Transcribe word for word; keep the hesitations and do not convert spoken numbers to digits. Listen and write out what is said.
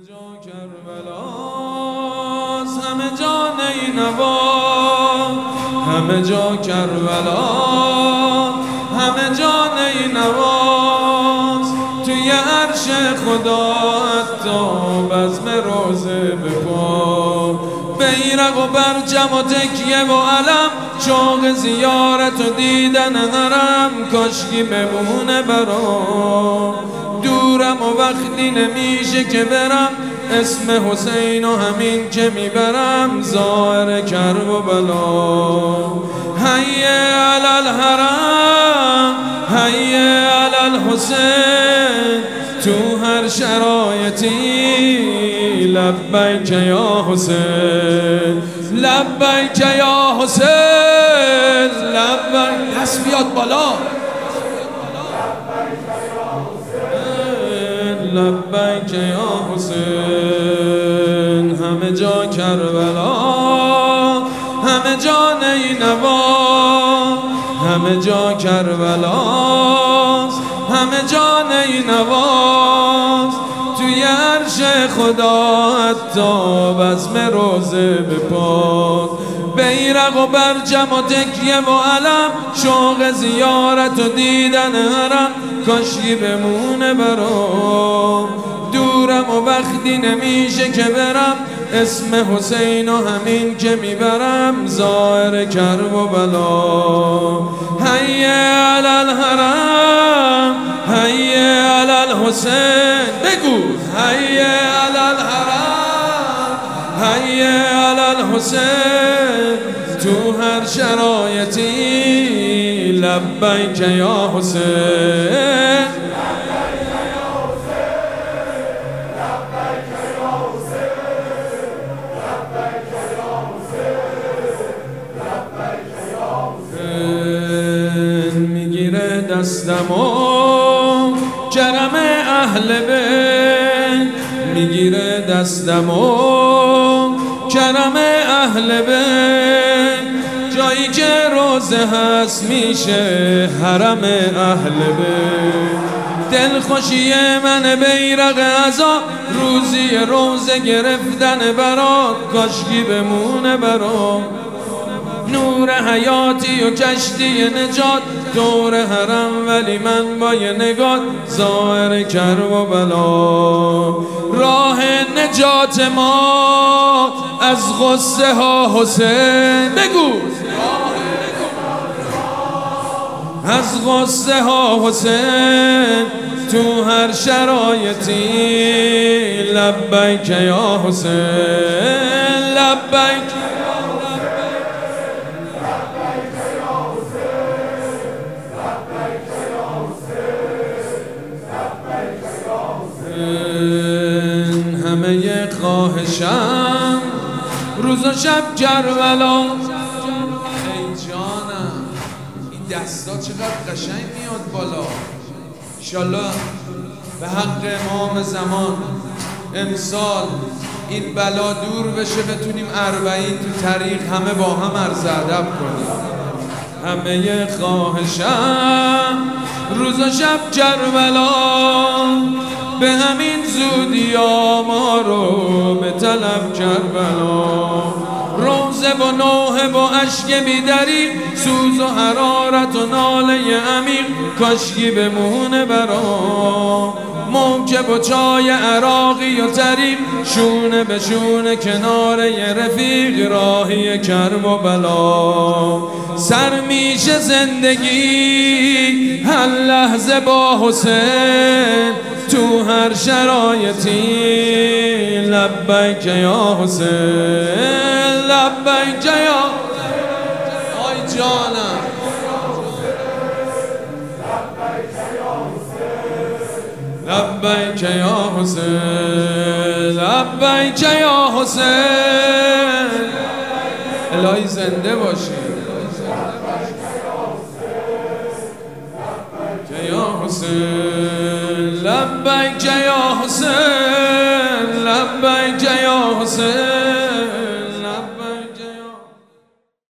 جا کربلاست، همه جا نینوا، همه جا کربلاست، همه جا نینواست. توی عرش خدا حتی بزم روزه بپا، بیرق و برجم و تکیه و علم، شوق زیارت و دیدن حرم. کاشکی بمونه برام، دورم و وقتی نمیشه که برم، اسم حسین و همین که میبرم، ظاهر کرب و بلا. حیه علی الحرم، حیه علی الحسین، تو هر شرایطی لبیک یا حسین، لبیک یا حسین، لبیک. دست بیاد بالا. لبیک یا حسین، همه جا کربلا، همه جا نینوا، همه جا کربلاست، همه جا نینواست. توی عرش خدا حتی بزم روزه بپاد، بیرق و برجم و تکیه و علم، شوق زیارت و دیدن حرم. کاشکی بمونه برام، دورم و وقتی نمیشه که برم، اسم حسین و همین که میبرم، ظاهر کرب و بلا. حیه علی الحرم، حیه علی الحسین، بگو حیه علی الحرم، حیه علی الحسین، تو هر شرایطی لبیک یا حسین. میگیره دستمو کرم اهل بیت، میگیره دستمو کرم اهل بیت، جایی که روزه هست میشه حرم اهل بیت. دلخوشی من بیرق عزا، روزی روزه گرفتن برات، کاشکی بمونه برات. نور حیاتی و کشتی نجات، دور حرم ولی من با یه نگات، ظاهر کرب و بلا. راه نجات ما از غصه ها حسین، بگو از غصه ها حسین، تو هر شرایطی لبیک یا حسین، لبیک. همه خواهشم روز و شب کربلا. ای جانم این دستا چقدر قشنگ میاد بالا. انشالله به حق امام زمان امسال این بلا دور بشه، بتونیم اربعین تو طریق همه با هم عرض ادب کنیم. همه خواهشم روز و شب کربلا، به همین زودی ها ما رو به طلب کربلا. روزه و نوحه و عشق بیدری، سوز و حرارت و ناله عمیق، کاشکی بمونه برام. موکب و چای عراقی و طریق، شونه به شونه کنار یه رفیق، راهی کرب و بلا. سر میشه زندگی هر لحظه با حسین، تو هر شرایطی لبیک یا حسین، لبیک یا. آی جانم لبیک یا حسین، لبیک یا حسین. الهی زنده باشی.